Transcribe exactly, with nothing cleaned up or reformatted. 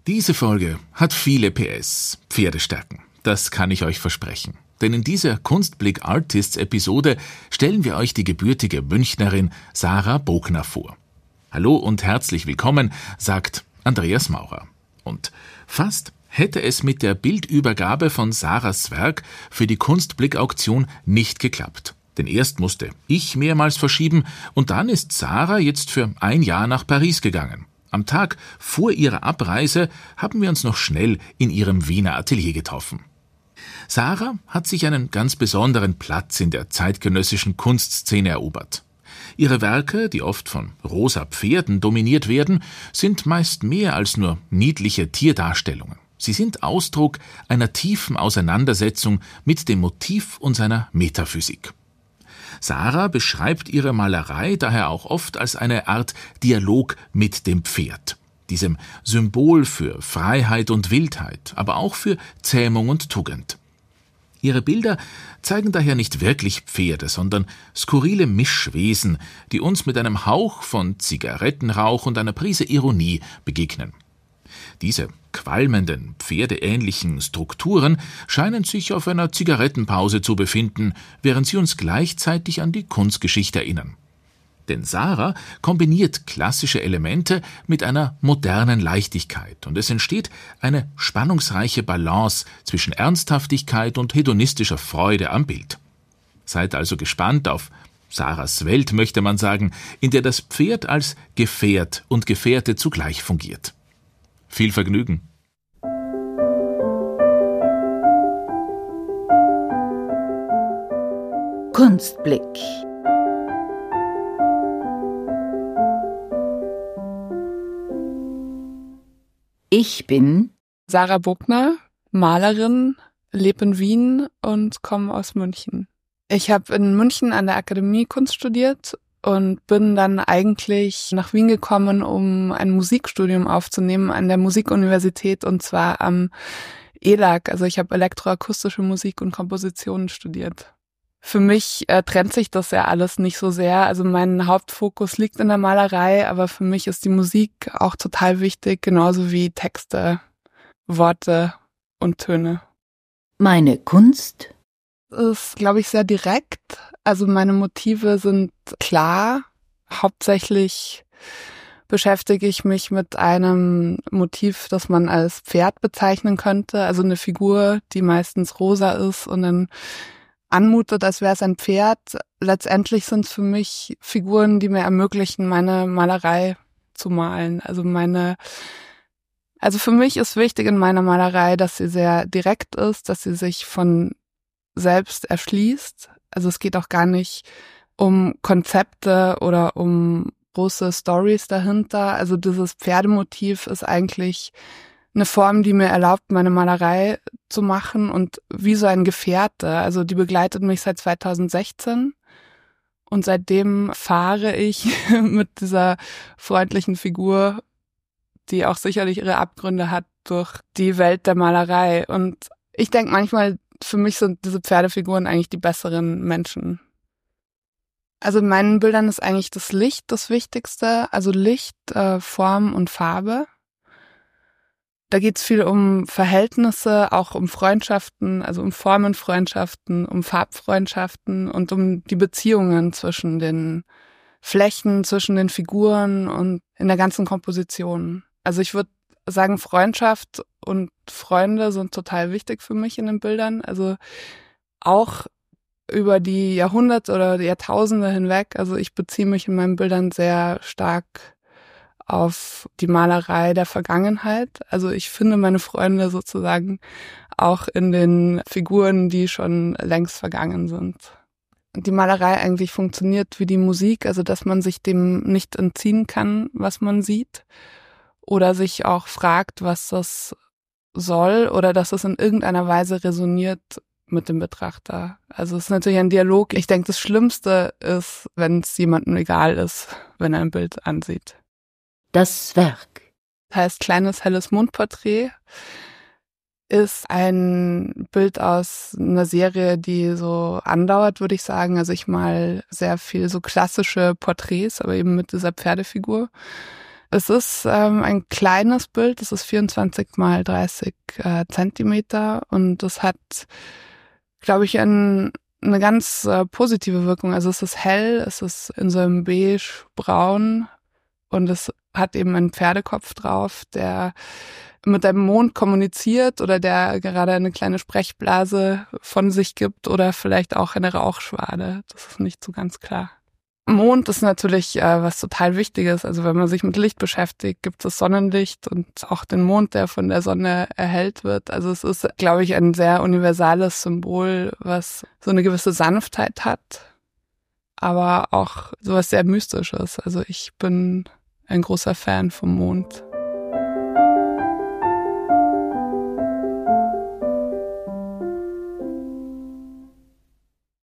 Diese Folge hat viele P S, Pferdestärken. Das kann ich euch versprechen. Denn in dieser Kunstblick Artists Episode stellen wir euch die gebürtige Münchnerin Sarah Bogner vor. Hallo und herzlich willkommen, sagt Andreas Maurer. Und fast hätte es mit der Bildübergabe von Sarahs Werk für die Kunstblick-Auktion nicht geklappt. Denn erst musste ich mehrmals verschieben und dann ist Sarah jetzt für ein Jahr nach Paris gegangen. Am Tag vor ihrer Abreise haben wir uns noch schnell in ihrem Wiener Atelier getroffen. Sarah hat sich einen ganz besonderen Platz in der zeitgenössischen Kunstszene erobert. Ihre Werke, die oft von rosa Pferden dominiert werden, sind meist mehr als nur niedliche Tierdarstellungen. Sie sind Ausdruck einer tiefen Auseinandersetzung mit dem Motiv und seiner Metaphysik. Sarah beschreibt ihre Malerei daher auch oft als eine Art Dialog mit dem Pferd, diesem Symbol für Freiheit und Wildheit, aber auch für Zähmung und Tugend. Ihre Bilder zeigen daher nicht wirklich Pferde, sondern skurrile Mischwesen, die uns mit einem Hauch von Zigarettenrauch und einer Prise Ironie begegnen. Diese qualmenden, pferdeähnlichen Strukturen scheinen sich auf einer Zigarettenpause zu befinden, während sie uns gleichzeitig an die Kunstgeschichte erinnern. Denn Sarah kombiniert klassische Elemente mit einer modernen Leichtigkeit und es entsteht eine spannungsreiche Balance zwischen Ernsthaftigkeit und hedonistischer Freude am Bild. Seid also gespannt auf Sarahs Welt, möchte man sagen, in der das Pferd als Gefährt und Gefährte zugleich fungiert. Viel Vergnügen! Kunstblick. Ich bin Sarah Bogner, Malerin, lebe in Wien und komme aus München. Ich habe in München an der Akademie Kunst studiert und bin dann eigentlich nach Wien gekommen, um ein Musikstudium aufzunehmen an der Musikuniversität und zwar am E L A G. Also ich habe elektroakustische Musik und Kompositionen studiert. Für mich äh, trennt sich das ja alles nicht so sehr. Also mein Hauptfokus liegt in der Malerei, aber für mich ist die Musik auch total wichtig, genauso wie Texte, Worte und Töne. Meine Kunst ist, glaube ich, sehr direkt. Also meine Motive sind klar. Hauptsächlich beschäftige ich mich mit einem Motiv, das man als Pferd bezeichnen könnte. Also eine Figur, die meistens rosa ist und dann anmutet, als wäre es ein Pferd. Letztendlich sind es für mich Figuren, die mir ermöglichen, meine Malerei zu malen. Also meine, also für mich ist wichtig in meiner Malerei, dass sie sehr direkt ist, dass sie sich von selbst erschließt. Also es geht auch gar nicht um Konzepte oder um große Stories dahinter. Also dieses Pferdemotiv ist eigentlich eine Form, die mir erlaubt, meine Malerei zu machen und wie so ein Gefährte. Also die begleitet mich seit zweitausendsechzehn und seitdem fahre ich mit dieser freundlichen Figur, die auch sicherlich ihre Abgründe hat, durch die Welt der Malerei. Und ich denke manchmal, für mich sind diese Pferdefiguren eigentlich die besseren Menschen. Also in meinen Bildern ist eigentlich das Licht das Wichtigste, also Licht, äh, Form und Farbe. Da geht's viel um Verhältnisse, auch um Freundschaften, also um Formenfreundschaften, um Farbfreundschaften und um die Beziehungen zwischen den Flächen, zwischen den Figuren und in der ganzen Komposition. Also ich würde sagen, Freundschaft und Freunde sind total wichtig für mich in den Bildern. Also auch über die Jahrhunderte oder die Jahrtausende hinweg. Also ich beziehe mich in meinen Bildern sehr stark auf die Malerei der Vergangenheit. Also ich finde meine Freunde sozusagen auch in den Figuren, die schon längst vergangen sind. Die Malerei eigentlich funktioniert wie die Musik, also dass man sich dem nicht entziehen kann, was man sieht, oder sich auch fragt, was das soll, oder dass es in irgendeiner Weise resoniert mit dem Betrachter. Also es ist natürlich ein Dialog. Ich denke, das Schlimmste ist, wenn es jemandem egal ist, wenn er ein Bild ansieht. Das Werk heißt Kleines helles Mondporträt, ist ein Bild aus einer Serie, die so andauert, würde ich sagen. Also ich mal sehr viel so klassische Porträts, aber eben mit dieser Pferdefigur. Es ist ähm, ein kleines Bild, es ist vierundzwanzig mal dreißig äh, Zentimeter und es hat, glaube ich, ein, eine ganz äh, positive Wirkung. Also es ist hell, es ist in so einem beige-braun und es hat eben einen Pferdekopf drauf, der mit dem Mond kommuniziert oder der gerade eine kleine Sprechblase von sich gibt oder vielleicht auch eine Rauchschwade. Das ist nicht so ganz klar. Mond ist natürlich äh, was total Wichtiges. Also wenn man sich mit Licht beschäftigt, gibt es Sonnenlicht und auch den Mond, der von der Sonne erhellt wird. Also es ist, glaube ich, ein sehr universales Symbol, was so eine gewisse Sanftheit hat, aber auch sowas sehr Mystisches. Also ich bin ein großer Fan vom Mond.